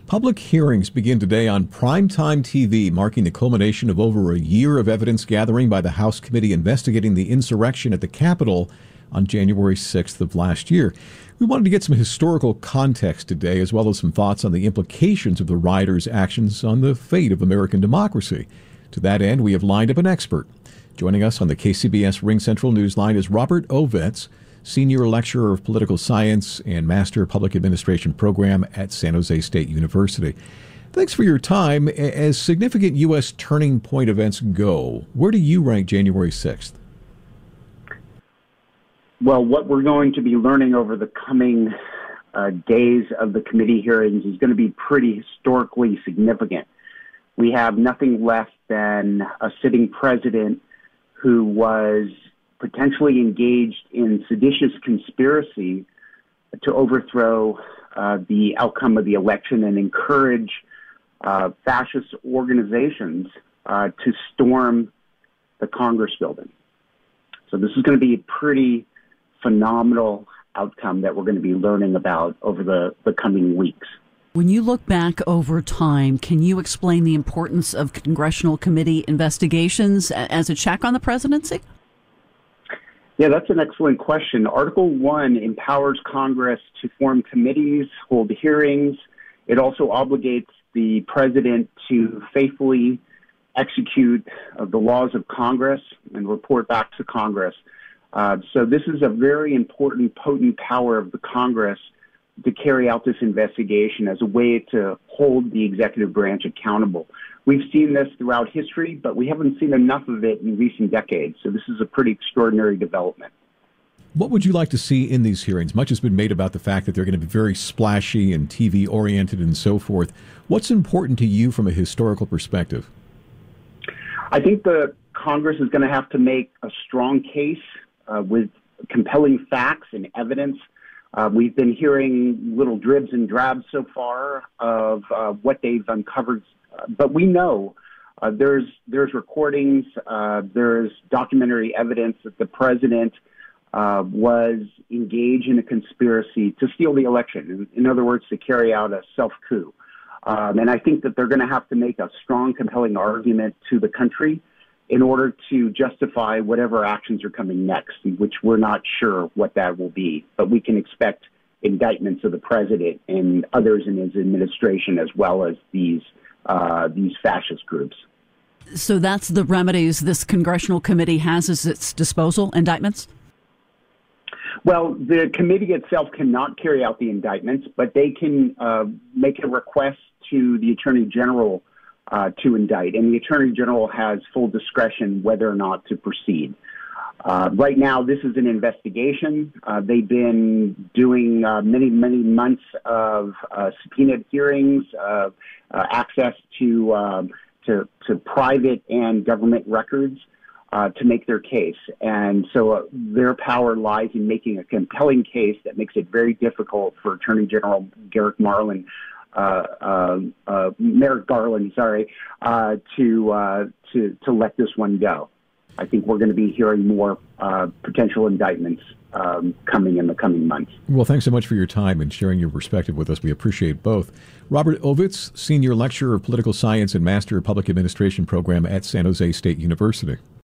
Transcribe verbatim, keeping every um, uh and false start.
Public hearings begin today on primetime T V, marking the culmination of over a year of evidence gathering by the House committee investigating the insurrection at the Capitol on January sixth of last year. We wanted to get some historical context today, as well as some thoughts on the implications of the rioters' actions on the fate of American democracy. To that end, we have lined up an expert. Joining us on the K C B S RingCentral Newsline is Robert Ovitz, Senior Lecturer of Political Science and Master Public Administration Program at San Jose State University. Thanks for your time. As significant U S turning point events go, where do you rank January sixth? Well, what we're going to be learning over the coming uh, days of the committee hearings is going to be pretty historically significant. We have nothing less than a sitting president who was potentially engaged in seditious conspiracy to overthrow uh, the outcome of the election and encourage uh, fascist organizations uh, to storm the Congress building. So this is going to be a pretty phenomenal outcome that we're going to be learning about over the, the coming weeks. When you look back over time, can you explain the importance of congressional committee investigations as a check on the presidency? Yeah, that's an excellent question. Article one empowers Congress to form committees, hold hearings. It also obligates the president to faithfully execute uh, the laws of Congress and report back to Congress. Uh, so this is a very important, potent power of the Congress to carry out this investigation as a way to hold the executive branch accountable. We've seen this throughout history, but we haven't seen enough of it in recent decades. So this is a pretty extraordinary development. What would you like to see in these hearings? Much has been made about the fact that they're going to be very splashy and T V-oriented and so forth. What's important to you from a historical perspective? I think the Congress is going to have to make a strong case uh, with compelling facts and evidence. Uh, we've been hearing little dribs and drabs so far of uh, what they've uncovered, uh, but we know uh, there's there's recordings, uh, there's documentary evidence that the president uh, was engaged in a conspiracy to steal the election. In, in other words, to carry out a self-coup. Um, and I think that they're going to have to make a strong, compelling argument to the country in order to justify whatever actions are coming next, which we're not sure what that will be. But we can expect indictments of the president and others in his administration, as well as these uh, these fascist groups. So that's the remedies this congressional committee has at its disposal, indictments? Well, the committee itself cannot carry out the indictments, but they can uh, make a request to the Attorney General Uh, to indict, and the Attorney General has full discretion whether or not to proceed. Uh, right now, this is an investigation. Uh, they've been doing uh, many, many months of uh, subpoenaed hearings, uh, uh, access to, uh, to to private and government records uh, to make their case. And so uh, their power lies in making a compelling case that makes it very difficult for Attorney General Garrett Marlin Uh, uh, uh, Merrick Garland, sorry, uh, to uh, to to let this one go. I think we're going to be hearing more uh, potential indictments um, coming in the coming months. Well, thanks so much for your time and sharing your perspective with us. We appreciate both. Robert Ovitz, Senior Lecturer of Political Science and Master of Public Administration Program at San Jose State University.